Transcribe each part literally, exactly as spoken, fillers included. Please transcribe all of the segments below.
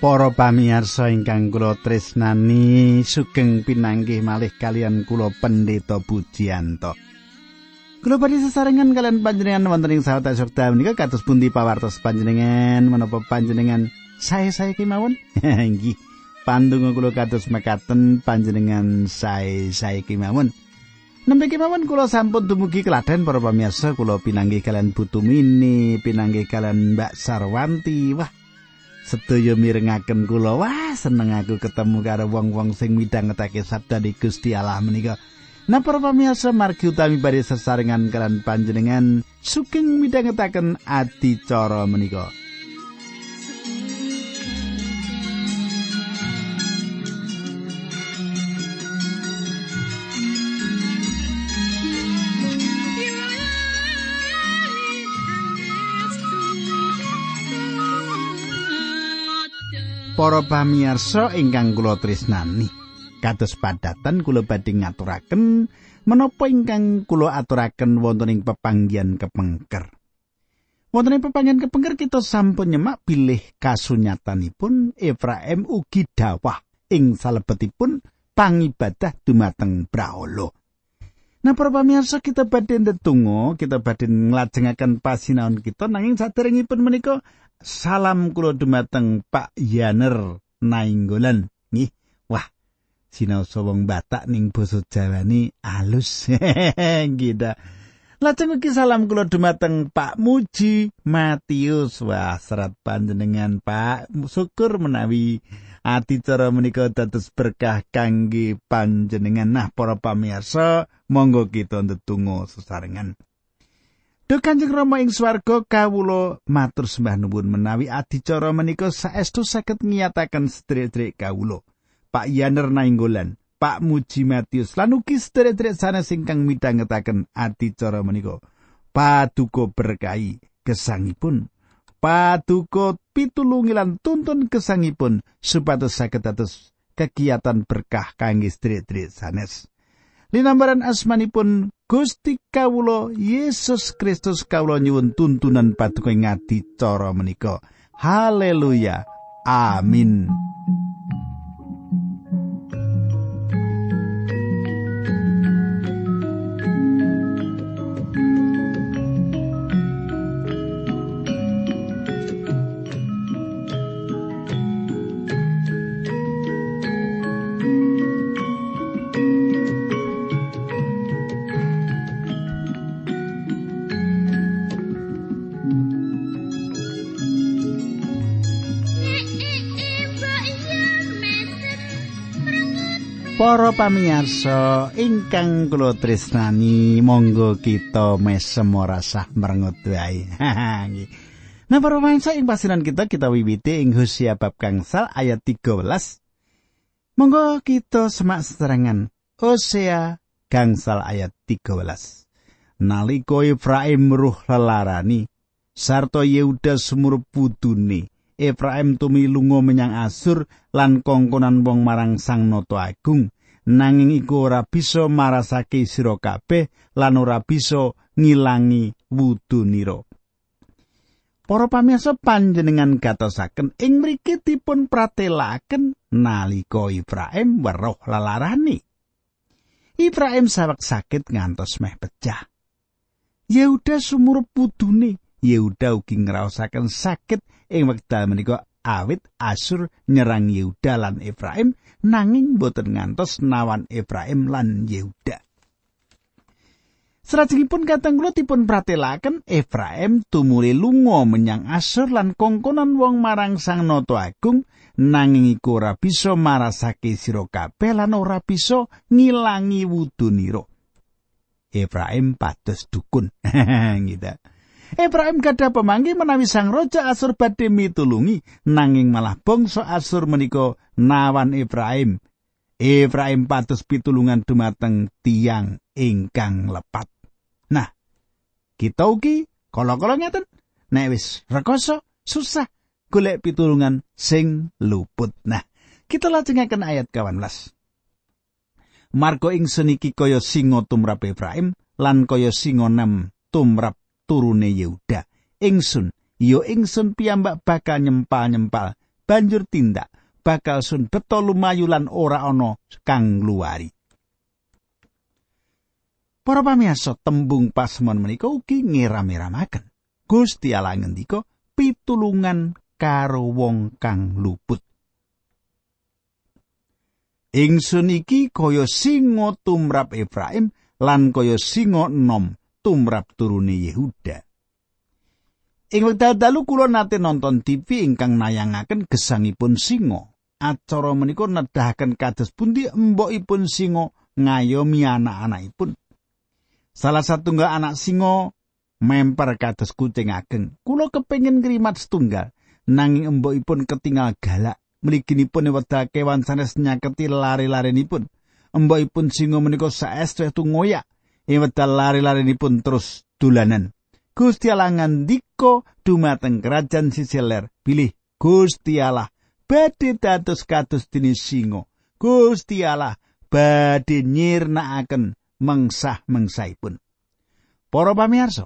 Para pamirsa ingkang kula tresnani, sugeng pinanggih malih kalian kula Pendeta Pujiyanto. Kula badhe sesarengan kalian panjenengan wonten ing sahabat Sokta menika kados pundi pawartos panjenengan menapa panjenengan sae-sae kemawon? Inggih, pandonga kula kados mekaten panjenengan sae-sae kemawon. Nembe kemawon kula sampun dumugi keladen para pamirsa, kula pinanggih kalian Butumini, pinanggih kalian Mbak Sarwanti. Wah, sedaya mirengaken kula. Wah, seneng aku ketemu karo wong-wong sing midhangetake sabda Gusti Allah menika. Nah, para pamirsa, margi utami badhe sesarengan kalian panjenengan sugeng midhangetaken adicara menika. Para pamirsa ingkang kula tresnani, kados padatan kula badhe ngaturaken menapa ingkang kula aturaken wonten ing pepanggihan kepengker. Wonten ing pepanggihan kepengker kita sampun nyemak bilih kasunyatanipun Efraim ugi dawah ing salebetipun pangibadah dumateng Brahala. Nah, para pamirsa, kita badhe ndedonga, kita badhe nglajengaken pasinaon kita nanging saderengipun menika salam kula dumateng Pak Yaner Nainggolan. Nggih, wah, sinaosa wong Batak ning basa Jawane alus. Gitu. Lajeng ugi salam kula dumateng Pak Muji Matius. Wah, serat panjenengan Pak. Syukur menawi adicara menika dados berkah kangge panjenengan. Nah, para pamirsa, monggo kita ndedonga sesarengan. Duh Kanjeng Rama ing swarga, kawula matur sembah nuwun menawi adicara menika saestu saged ngiyataken sedherek-sedherek kawula. Pak Yaner Nainggolan, Pak Muji Matius lan ugi sedherek-sedherek sanes ingkang midhangetaken adicara menika. Paduka berkahi gesangipun, paduka pitulungi lan tuntun gesangipun supados saged dados kegiatan berkah kangge sedherek-sedherek sanes. Linambaran asmanipun Gusti kawula Yesus Kristus kawula nyuwun tuntunan paduka ing adicara menika. Haleluya. Amin. Para pamirsa ingkang kula tresnani, monggo kita mesem rasah merengut wae. Nah, para pamirsa, ing pasiran kita kita wiwiti ing Hosea bab gangsal ayat tiga belas. Monggo kita semak sesarengan Hosea gangsal ayat tiga belas. Nalika Efraim ruh lelarani, sarta Yehuda sumurup pudune, Efraim tumilunga menyang Asur lan kongkonan wong marang Sang Nata Agung, nanging iku ora bisa marasake sira kabeh lan ora bisa ngilangi wudunira. Para pamirsa, panjenengan gatosaken ing mriki dipun pratelaken nalika Efraim weruh lelarani. Efraim saweg sakit ngantos meh pecah. Yehuda sumurup pudune, Yehuda ugi ngraosaken sakit ing wekdal menika awit Asur nyerang Yehuda lan Efraim, nanging boten ngantos nawan Efraim lan Yehuda. Salajengipun kateng kula dipun pratelaken Efraim tumuli lunga menyang Asur lan kongkonan wong marang Sang Nata Agung, nanging iku ora bisa marasake sira kabeh lan ora bisa ngilangi wudunira. Efraim pados dukun. Gitu. Efraim gadah pemanggi menawi Sang Raja Asur badhe mitulungi, nanging malah bangsa Asur menika nawan Efraim. Efraim pados pitulungan dumateng tiyang ingkang lepat. Nah, kita ugi kala-kala ngeten, nek wis rekoso susah golek pitulungan sing luput. Nah, kita lajengaken ayat delapan belas. Marga ingsun iki kaya singa tumrap Efraim lan kaya singa nem tumrap turune Yehuda. Ingsun, ya ingsun piyambak bakal nyempal-nyempal banjur tindak bakal sun beto lumayu lan ora ana kang ngluwari. Para pamirsa, tembung pasemon menika ugi ngiram-iramaken Gusti Allah ngendika pitulungan karo wong kang luput. Ingsun iki kaya singa tumrap Efraim lan kaya singa enom tumrap turune Yehuda. Ing wekdal dalu kula nate nonton T V ingkang nayangaken gesangipun singa. Acara menika nedahaken kados pundi embokipun singa ngayomi anak-anakipun. Salah satunggal anak singa memper kados kucing ageng. Kula kepengin ngrimat setunggal, nanging embokipun ketingal galak. Mliginipun wedal kewan sanes nyaketi lare-larenipun. Embokipun singa menika saestu ngoyak. Ing wedal lare-larenipun terus dolanan. Gusti Allah ngandika dumateng kerajaan sisih ler, bilih Gusti Allah badhe dados kados dene singa. Gusti Allah badhe nyirnakaken mengsah-mengsaipun. Para pamirsa,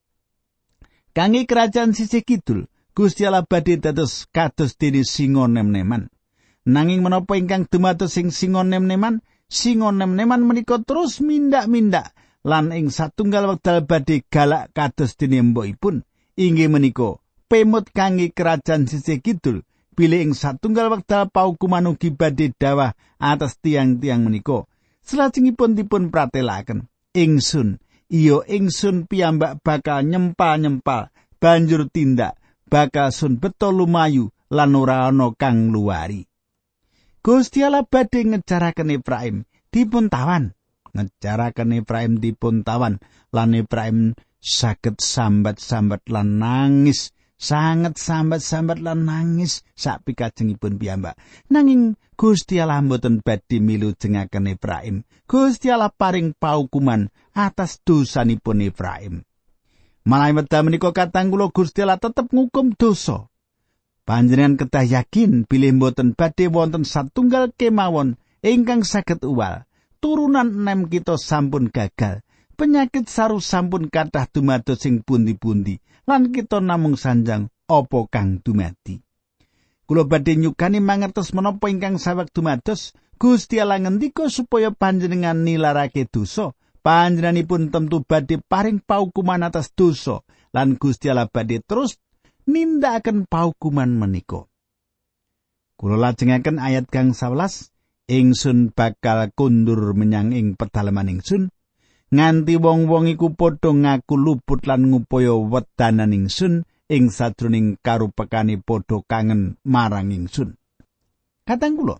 kangge kerajaan sisih kidul Gusti Allah badhe dados kados dene singa nem-neman. Nanging menapa ingkang dumados sing singa nem-neman, singa nem-neman menika terus mindak-mindak lan ing satunggal wekdal badhe galak kados dene mbokipun. Inggih menika pemut kangge kerajaan sisih kidul, bilih ing satunggal wekdal paukuman ugi badhe dawah atas tiang-tiang menika. Salajengipun dipun pratelaken, ingsun, iya ingsun piyambak bakal nyempal-nyempal banjur tindak bakal sun beto lumayu lan ora ana kang ngluwari. Gusti Allah badhe ngejaraken Efraim dipun tawan, ngejaraken Efraim dipun tawan lan Efraim saged sambat-sambat lan nangis, sanget sambat-sambat lan nangis sak pikajengipun piyambak. Nanging Gusti Allah mboten badhe milujengaken Efraim. Gusti Allah paring paukuman atas dosanipun Efraim. Malah wedal menika katang kula Gusti Allah tetep ngukum dosa. Panjenengan kedah yakin bilih mboten badhe wonten satunggal kemawon ingkang saged uwal. Turunan enem kita sampun gagal. Penyakit saru sampun kathah dumados sing pundi-pundi. Lan kita namung sanjang apa kang dumadi. Kula badhe nyukani mangertos menapa ingkang saweg dumados. Gusti Allah ngendika supaya panjenengan nilarake dosa. Panjenenganipun tentu badhe paring paukuman atas dosa lan Gusti Allah badhe terus nindakaken paukuman menika. Kula lajengaken ayat kang sewelas, ingsun bakal kundur menyang ing pedalaman ingsun nganti wong-wong iku padha ngaku luput lan ngupaya wedanan ingsun ing sajroning karupekane padha kangen marang ingsun. Katang kula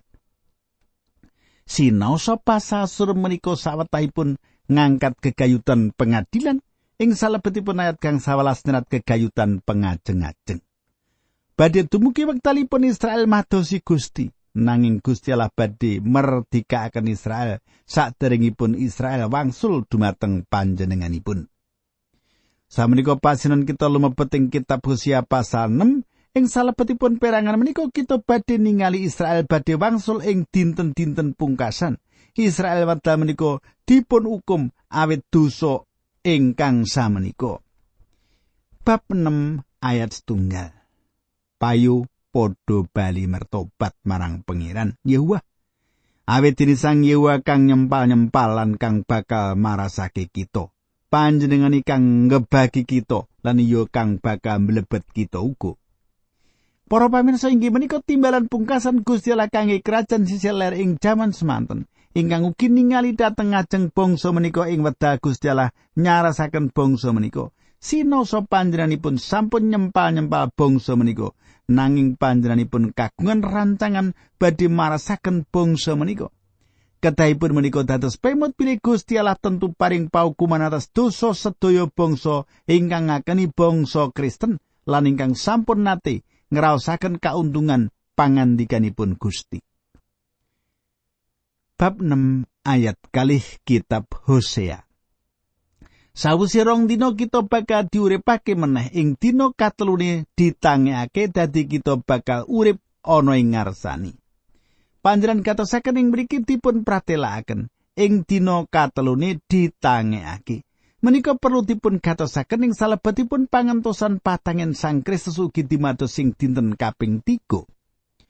sinaosa pasasur menika sawetahipun ngangkat gegayutan pengadilan ing salebetipun ayat kang sewelas nyerat gegayutan pengajeng-ajeng. Badhe dumugi wektalipun Israel madosi Gusti, nanging Gusti Allah badhe merdikaaken Israel saderengipun Israel wangsul dumateng panjenenganipun. Samenika pasinan kita lumebet ing kitab Hosea pasal enam, ing salebetipun perangan menika kita badhe ningali Israel badhe wangsul ing dinten-dinten pungkasan. Israel wedal menika dipun hukum awit dosa ingkang samenika. Bab enam ayat setunggal. Payu padha bali mertobat marang Pangeran Yehuwa. Awit dene Sang Yehuwa kang nyempal-nyempal lan kang bakal marasake kita. Panjenengan kang ngebagi kita lan iya kang bakal mlebet kita uga. Para pamirsa, inggih menika timbalan pungkasan Gusti Allah kangge kerajaan sisih ler ing jaman semanten. Ingkang ugi ningali dhateng ngajeng bangsa menika ing wedal Gusti Allah nyarasaken bangsa menika. Sinoso panjenenganipun sampun nyempal-nyempal bangsa menika, nanging panjenenganipun kagungan rancangan badhe marasaken bangsa menika. Kedahipun menika dados pemut bilih Gusti Allah tentu paring paukuman atas dosa sedaya bangsa ingkang ngakeni bangsa Kristen lan ingkang sampun nate ngraosaken kauntungan pangandikanipun Gusti. Bab enam ayat kalih kitab Hosea. Sawise rong dina kita bakal diuripake meneh, ing dina katelune ditangekake dadi kita bakal urip ana ing ngarsani. Panjenengan katosaken ing mriki dipun pratelakaken, ing dina katelune ditangekake. Menika perlu dipun gatosaken ing salebetipun pangentosan patangen Sang Kristus ugi dimados sing dinten kaping tiga.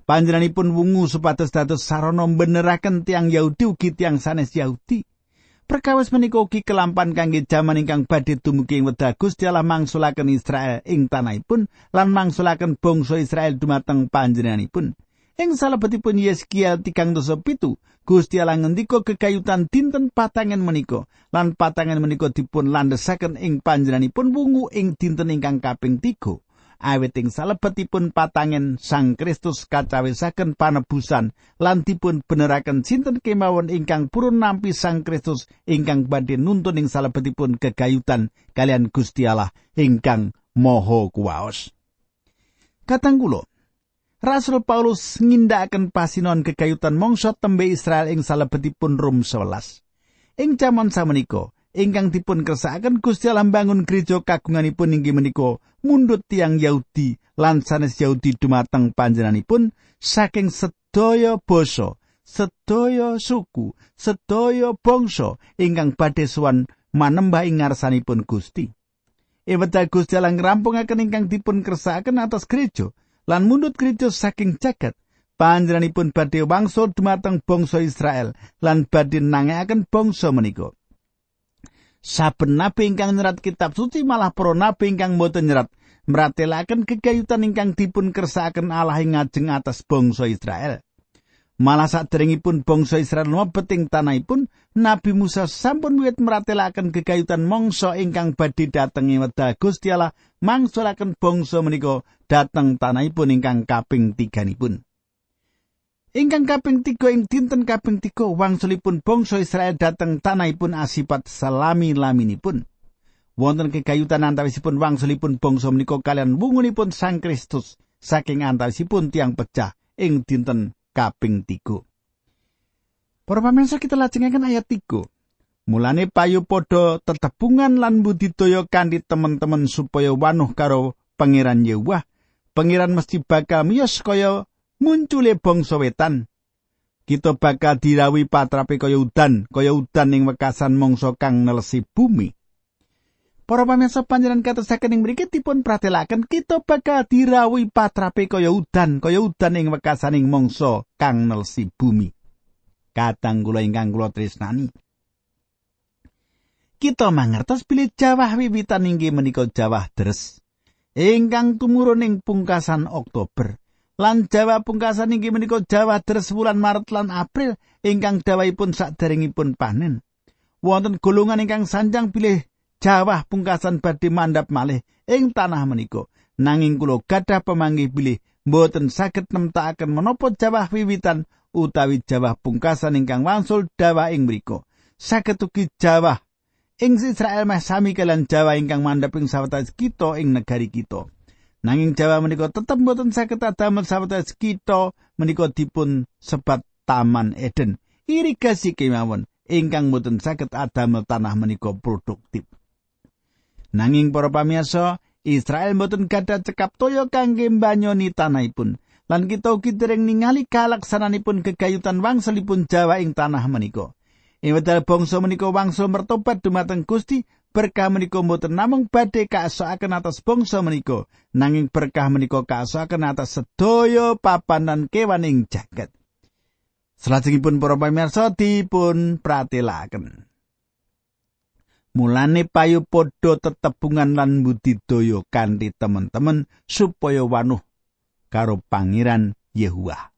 Panjenenganipun wungu supados dados sarana mbeneraken tiang Yahudi ugi tiang sanes Yahudi. Perkawis menika ugi kelampan kangge jaman ingkang badhe dumugi ing wekdal Gusti Allah mangsulaken Israel ing tanahipun lan mangsulaken bangsa Israel dumateng panjenenganipun. Ing salebetipun Yeskiel tigang dasa pitu, Gusti Allah ngendika gegayutan dinten patangen menika lan patangen menika dipun landhesaken ing panjenenganipun wungu ing dinten ingkang kaping tiga. Awit ing salebetipun patangen Sang Kristus kacawisaken panebusan lan dipun beneraken sinten kemawon ingkang purun nampi Sang Kristus ingkang badhe nuntun ing salebetipun gegayutan kalian Gusti Allah ingkang Maha Kuwaos. Katang kula, Rasul Paulus ngindakaken pasinon gegayutan mangsa tembe Israel ing salebetipun Rom sewelas. Ing jaman samenika ingkang dipun kersakaken Gusti Allah mbangun gereja kagunganipun inggih menika mundhut tiyang Yahudi lan sanes Yahudi dumateng panjenenganipun saking sedaya basa, sedaya suku, sedaya bangsa ingkang badhe sowan manembah ing ngarsanipun Gusti. Ewedal Gusti Allah ngrampungaken ingkang dipun kersakaken atas gereja lan mundhut gereja saking jagat. Panjenenganipun badhe wangsul dumateng bangsa Israel lan badhe nangekaken bangsa menika. Saben nabi ingkang nyerat kitab suci malah para nabi ingkang boten nyerat mratelaken gegayutan ingkang dipun kersakaken Allah ing ngajeng atas bangsa Israel. Malah saderengipun bangsa Israel mlebet ing tanahipun, Nabi Musa sampun wiwit mratelaken gegayutan mangsa ingkang badhe dhateng ing wekdal Gusti Allah mangsulaken bangsa menika dhateng tanahipun ingkang kaping tiganipun. Ingkang kaping tiga ing dinten kaping tiga wangsulipun bangsa Israel dhateng tanahipun asipat salami-laminipun. Wonten gegayutan antawisipun wangsulipun bangsa menika kalian wungunipun Sang Kristus saking antawisipun tiang pecah ing dinten kaping tiga. Para pamirsa, kita lajengaken ayat tiga. Mulane payu padha tetebungan lan budidaya kanthi temen-temen supaya wanuh karo Pangeran Yewah. Pangeran mesti bakal miyos kaya muncule bangsa wetan. Kita bakal dirawi patrape kaya udan, kaya udan ing wekasan mangsa kang nelesi bumi. Para pamirsa, panjenengan katosaken ing mriki dipun pratelaken kita bakal dirawi patrape kaya udan, kaya udan ing wekasaning mangsa kang nelesi bumi. Kadang kula ingkang kula tresnani, kita mangertos bilih jawah wiwitan inggih menika jawah deres ingkang tumurun ing pungkasan Oktober. Lan jawah pungkasan inggih menika jawah deres wulan Maret lan April ingkang dawahipun saderengipun panen. Wonten golongan ingkang sanjang bilih jawah pungkasan badhe mandhap malih ing tanah menika. Nanging kula gadah pamanggih bilih mboten saged nemtakaken menapa jawah wiwitan utawi jawah pungkasan ingkang wangsul dawah ing mriku. Saged ugi jawah ing Israel meh sami kalian jawah ingkang mandhap ing sawetawis kita ing negari kita. Nanging jawah menika tetep mboten saged damel sawetawis kita menika dipun sebat Taman Eden. Irigasi kemawon ingkang mboten saged adamel tanah menika produktif. Nanging para pamirsa, Israel mboten gadah cekap toya kangge mbanyoni tanahipun. Lan kita ugi dereng ningali kalaksananipun gegayutan wangsulipun Jawa ing tanah menika. Ing wedal bangsa menika wangsul mertobat dumateng Gusti, berkah menika mboten namung badhe kaasakaken atas bangsa menika, nanging berkah menika kaasakaken atas sedaya papanan kewan ing jagat. Salajengipun para pamirsa dipun pratelaken. Mulane payu padha tetebungan lan budidaya kanthi temen-temen supaya wanuh karo Pangeran Yewah.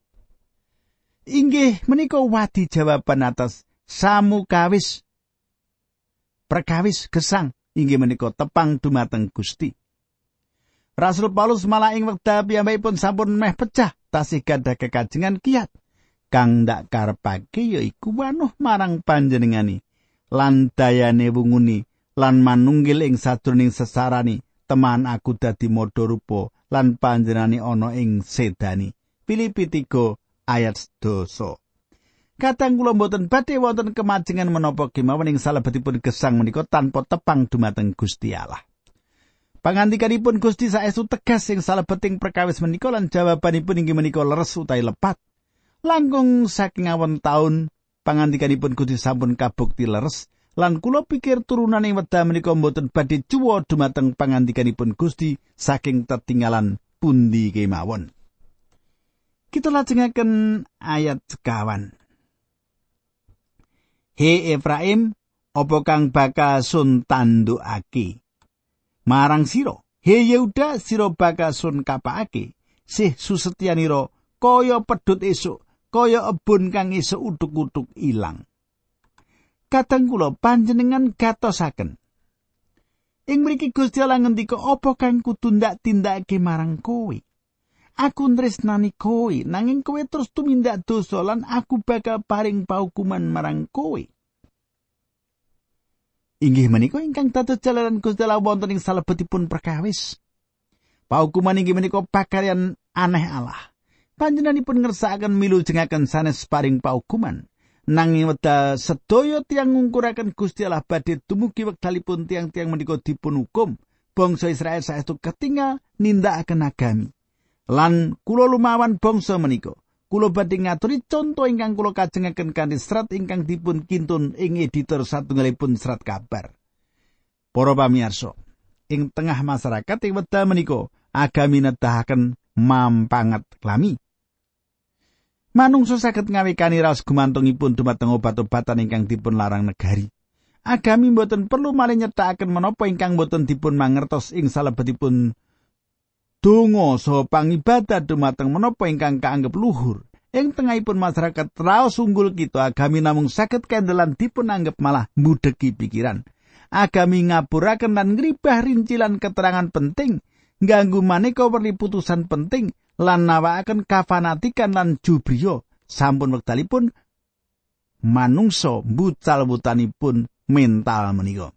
Inggih menika wadi jawaban atas samukawis perkawis gesang inggih menika tepang dumateng Gusti. Rasul Paulus malah ing wekdal piyambakipun sampun meh pecah tasih gadah kekajengan kiat kang ndak karepake yaiku wanuh marang panjenengani lan dayane wunguni lan manunggil ing sadroning sesarani teman aku dadi madha rupa lan panjenengane ana ing sedani. Filipi tiga ayat sedasa. Kadang kula mboten badhe wonten kemajengan menapa kemawon ing salebetipun gesang menika tanpa tepang dumateng Gusti Allah. Pangandikanipun Gusti saestu tegas ing salebeting perkawis menika lan jawabanipun inggih menika leres utawi lepat. Langkung saking awon taun pangandikanipun Gusti sampun kabukti leres lan kula pikir turunan ing wedal menika mboten badhe cuwa dumateng pangandikanipun Gusti saking tetinggalan pundi kemawon. Kita Kita lajengaken ayat sekawan. He Efraim, apa kang bakal sun tandukake marang sira? He Yehuda, sira bakal sun kapakake sih susetyanira kaya pedhut esuk, kaya ebun kang esuk utuk-utuk ilang. Kadang kula panjenengan gatosaken ing mriki Gusti Allah ngendika apa kang kudu ndak tindakake marang kowe. Aku tresnani kowe, nanging kowe terus tumindak dosa lan aku bakal paring paukuman marang kowe. Inggih menika ingkang dados jalaran Gusti Allah wonten ing salebetipun perkawis. Paukuman inggih menika pakaryan aneh Allah. Panjenenganipun ngersakaken milu jengaken sanes paring paukuman. Nanging wedal sedaya tiyang ngungkuraken Gusti Allah badhe dumugi wekdalipun tiang-tiang menika dipun hukum. Bangsa Israel saestu ketingal nindakaken agami. Lan kula lumawan bangsa menika, kula badhe ngaturi conto ingkang kula kajengaken kanthi serat ingkang dipun kintun ing editor satunggalipun serat kabar. Para pamirsa, ing tengah masyarakat ing wekdal menika agami nedahaken mampanget lami. Manungsa saged ngawekani raos gumantungipun dumateng obat-obatan ingkang dipun larang negari. Agami mboten perlu malih nyethakaken menapa ingkang mboten dipun mangertos ing salebetipun donga saha pangibadah dumateng menapa ingkang kaanggep luhur. Ing tengahipun masyarakat raos unggul kita, agami namung saged kendelan dipun anggep malah mudheki pikiran. Agami ngaburaken lan ngribah rincilan keterangan penting, ngganggu maneka werni putusan penting lan nawakaken kafanatikan lan jubriya. Sampun wektalipun manungsa mbucal-butanipun mental menika.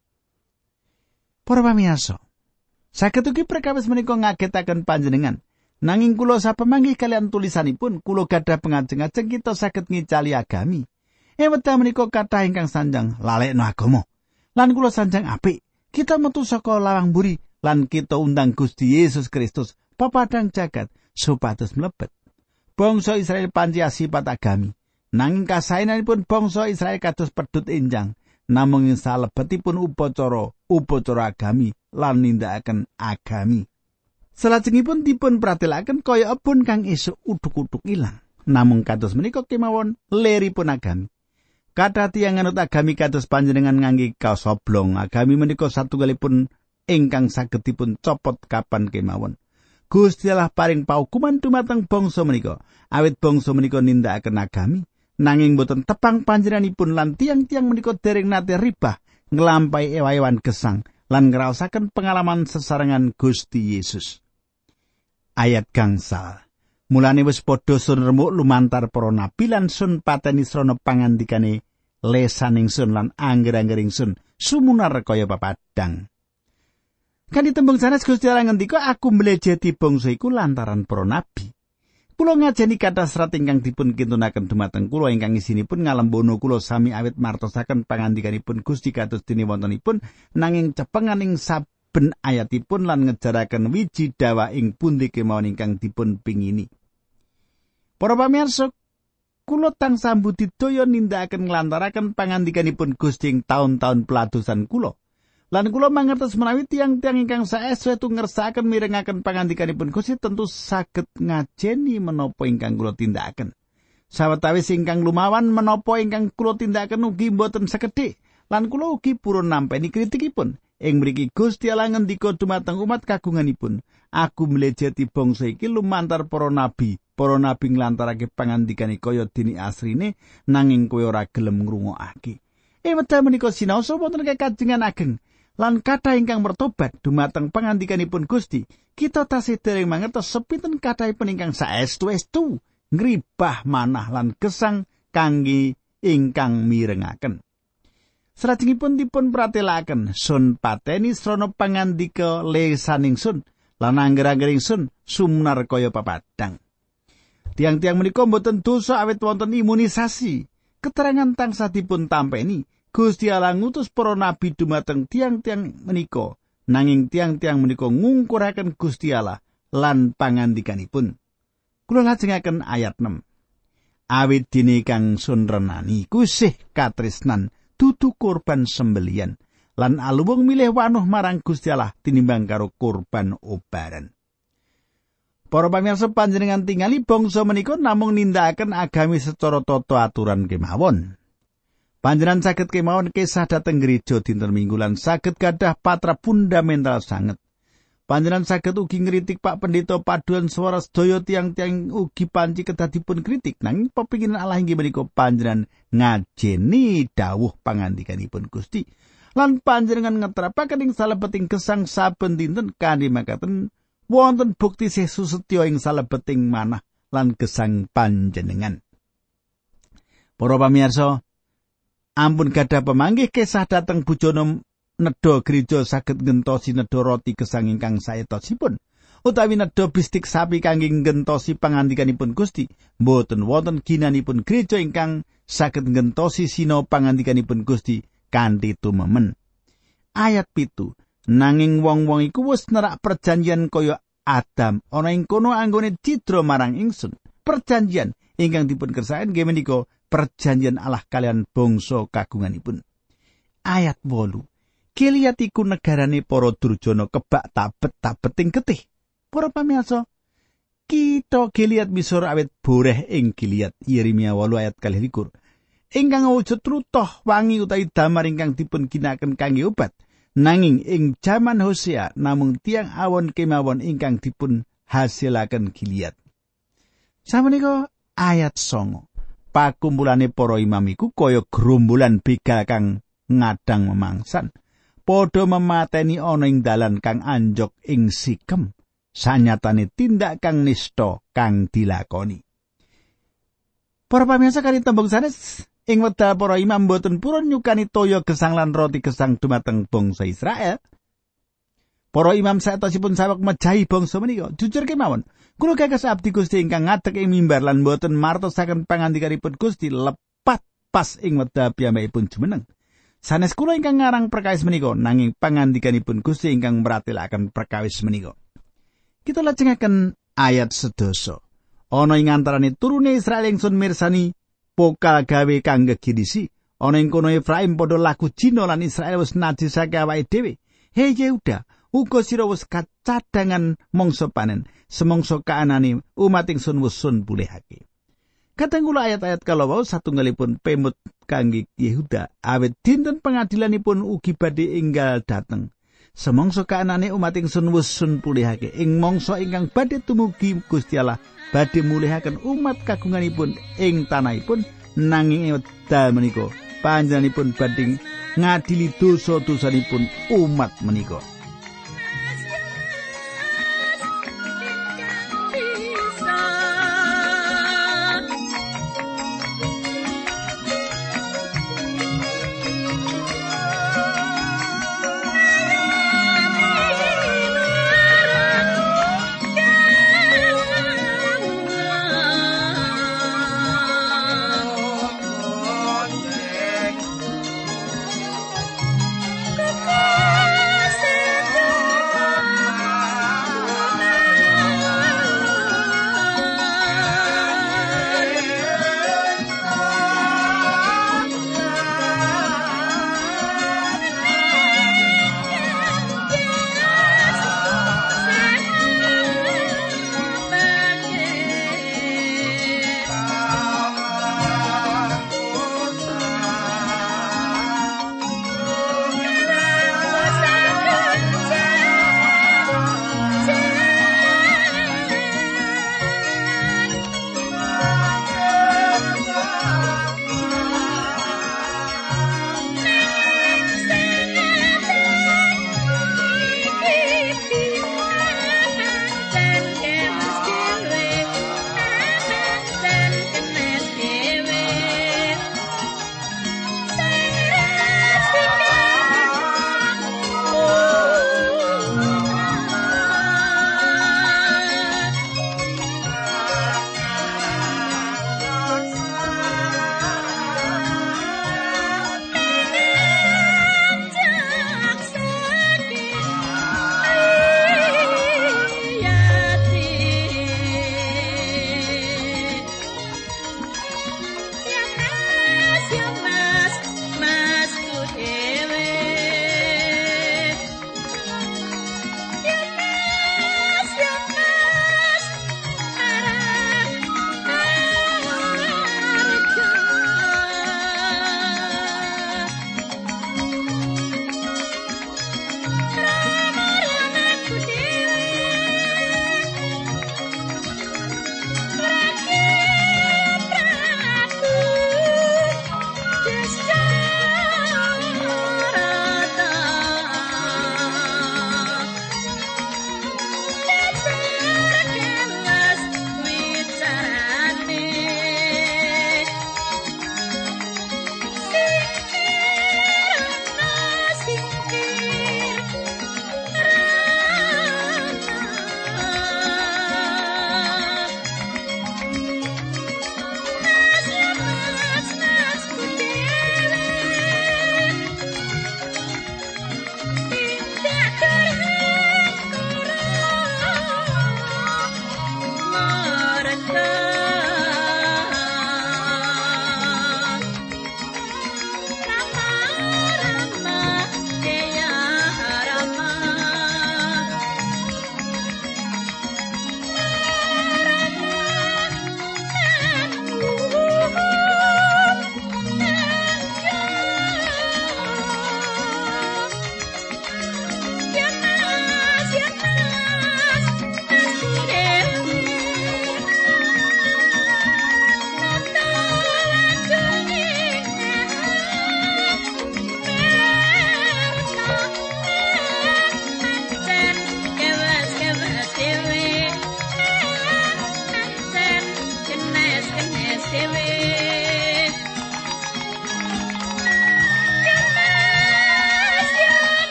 Para pamirsa, saged ugi perkawis menika ngagetaken panjenengan. Nanging kula sapemanggih kalian tulisanipun, kula gadah pengajeng-ajeng kita saged ngicali agami. Ing wekdal menika kathah ingkang sanjang lalekno agama. Lan kula sanjang apik, kita metu saka lawang mburi lan kita undang Gusti Yesus Kristus pepadang jagat supados mlebet. Bangsa Israel panci asipat agami. Nanging kasaenanipun bangsa Israel kados pedhut enjang. Namung ing salebetipun upacara, upacara agami lan nindakaken agami. Salajengipun dipun pratelaken kaya ebun kang esuk uduk-uduk ilang. Namung kados menika kemawon leripun agami. Kathah tiyang nganut agami kados panjenengan ngangge kaos oblong. Agami menika satunggalipun ingkang saged dipun copot kapan kemawon. Gusti Allah paring paukuman dumateng bangsa menika. Awit bangsa menika nindakaken agami. Nanging boten tepang panjenenganipun lan tiang-tiang menika dereng nate ribah nglampahi ewa-ewan gesang lan ngraosaken pengalaman sesarengan Gusti Yesus. Ayat gangsal. Mulane wis padha sun remuk lumantar para nabi lan sun pateni srana pangandikane lesaning sun lan angger-anggering sun sumunar kaya papadang. Kanthi tembung sanes Gusti Allah ngendika, aku mlejeti bangsa iku lantaran para nabi. Kula ngajeni kathah serat ingkang dipun kintunaken dumateng kula ingkang isinipun ngalembono kula sami awit martosaken pangandikanipun Gusti kados dene wontenipun, nanging cepengan ing saben ayatipun lan ngejaraken wiji dawa ing pundi kemawon ingkang dipun pingini. Para pamirsa, kula tansah budidaya nindakaken nglantaraken pangandikanipun Gusti ing taun-taun peladosan kula. Lan kula mangertos menawi tiang-tiang ingkang saestu ngersakaken mirengaken pangandikanipun Gusti tentu saged ngajeni menapa ingkang kula tindakaken. Sawetawis ingkang lumawan menapa ingkang kula tindakaken ugi boten sekedhik, lan kula ugi purun nampi kritikipun. Ing mriki Gusti Allah ngendika dumateng umat kagunganipun, aku mlejeti bangsa iki lumantar para nabi. Para nabi nglantarake pangandikane kaya dene asrine, nanging kowe ora gelem ngrungokake. Ing wekdal menika sinaosa wonten kekajengan ageng. Lan kathah ingkang mertobat dumateng pangandikanipun Gusti, kita tasih dereng mangertos sepinten kathahipun ingkang saestu-estu ngribah manah lan gesang kangge ingkang mirengaken. Salajengipun dipun pratelaken sun pateni srana pangandika lesaning sun lan angger-anggering sun sumunar kaya papadang. Tiang-tiang menika mboten dosa awit wonten imunisasi. Keterangan tansah dipun tampeni. Gusti Allah ngutus para nabi dumateng tiang-tiang menika, nanging tiang-tiang menika ngungkuraken Gusti Allah lan pangandikanipun. Kula lajengaken ayat enam. Awit dene kang sun renani kusih katresnan dudu kurban sembelian lan aluwung milih wanuh marang Gusti Allah tinimbang karo kurban obaran. Para pamirsa panjenengan tingali bangsa menika namung nindakaken agami secara tata aturan kemawon. Panjenengan saged kemawon kesah dhateng gereja dinten Minggu lan saged gadah patra fundamental sanget. Panjenengan saged ugi ngritik Pak Pendeta paduan swara sedaya tiang-tiang ugi panci kedah dipun kritik nanging pepinginan Allah inggih menika panjenengan ngajeni dawuh pangandikanipun Gusti lan panjenengan ngeterapaken ing salebeting gesang saben dinten kanthi makaten wonten bukti Yesus setya ing salebeting manah lan gesang panjenengan. Para pamirsa, ampun gadah pamanggih kesah dhateng bujana nedha gereja saged ngentosi nedha roti gesang ingkang saetosipun utawi nedha bistik sapi kangge ngentosi pangandikanipun Gusti. Mboten wonten ginanipun gereja ingkang saged ngentosi sinau pangandikanipun Gusti kanthi tumemen. Ayat pitu. Nanging wong-wong iku wis nerak perjanjian kaya Adam ana ing kono anggone cidra marang ingsun. Perjanjian ingkang dipun kersakaken nggih menika perjanjian Allah kalian bangsa kagunganipun. Ayat wolu. Gilead iku negarane para durjana kebak tabet-tabeting getih. Para pamirsa, kita Gilead misur awit boreh ing Gilead. Yeremia wolu ayat kalih likur. Ingkang wujud trutoh wangi utawi damar ingkang dipun ginakaken kangge obat. Nanging ing jaman Hosea namung tiang awon kemawon ingkang dipun hasilaken Gilead. Sameneika ayat songo. Pakumpulane para imam iku kaya gerombolan begal kang ngadang memangsan. Padha memateni ana ing dalan kang anjok ing Sikem. Sanyatane tindak kang nista kang dilakoni. Para pamirsa kali tembung sanes ing wekdal para imam boten purun nyukani toya gesang lan roti gesang dumateng bangsa Israel. Para imam saetosipun saweg mejahi bangsa menika. Jujur kemawon, kula gagas abdi Gusti ingkang ngadeg ing mimbar lan boten martosaken pangandikanipun Gusti lepat pas ing wekdal piyambakipun jumeneng. Sanes kula ingkang ngarang perkawis menika nanging pangandikanipun Gusti ingkang mratelaken perkawis menika. Kita lajengaken ayat sedasa. Ana ing antarane turune Israel ingsun mirsani pokal gawe kang gegirisi. Ana ing kono Efraim padha laku jina lan Israel wis najisake awake dhewe. He Yehuda, uga sira wis kacadangan mangsa panen. Semangsa kaanane umat ingsun wis sun pulihake. Kadang kula ayat-ayat kalawau satunggalipun pemut kangge Yehuda awit dinten pengadilanipun ugi badhe enggal dateng. Semangsa kaanane umat ingsun wis sun pulihake. Ing mangsa ingkang badhe tumugi Gusti Allah badhe mulihaken umat kagunganipun ing tanahipun nanging wekdal menika panjenenganipun badhe ngadili dosa-dosanipun umat menika.